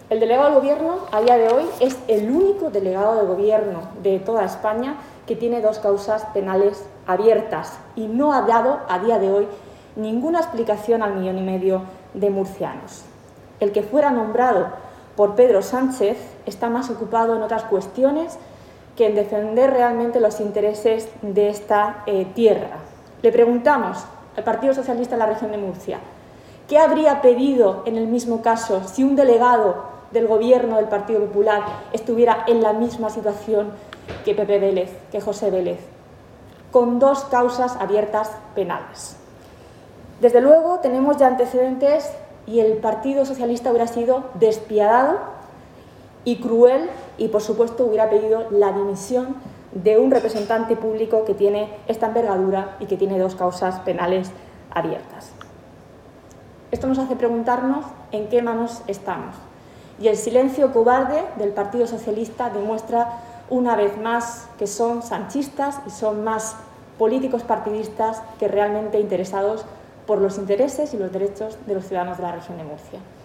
El delegado del Gobierno, a día de hoy, es el único delegado del Gobierno de toda España que tiene 2 causas penales abiertas y no ha dado, a día de hoy, ninguna explicación al 1,5 millones de murcianos. El que fuera nombrado por Pedro Sánchez está más ocupado en otras cuestiones que en defender realmente los intereses de esta tierra. Le preguntamos al Partido Socialista de la región de Murcia, ¿qué habría pedido en el mismo caso si un delegado del Gobierno del Partido Popular estuviera en la misma situación que Pepe Vélez, que José Vélez, con 2 causas abiertas penales? Desde luego tenemos ya antecedentes y el Partido Socialista hubiera sido despiadado y cruel y, por supuesto, hubiera pedido la dimisión de un representante público que tiene esta envergadura y que tiene 2 causas penales abiertas. Esto nos hace preguntarnos en qué manos estamos. Y el silencio cobarde del Partido Socialista demuestra una vez más que son sanchistas y son más políticos partidistas que realmente interesados por los intereses y los derechos de los ciudadanos de la región de Murcia.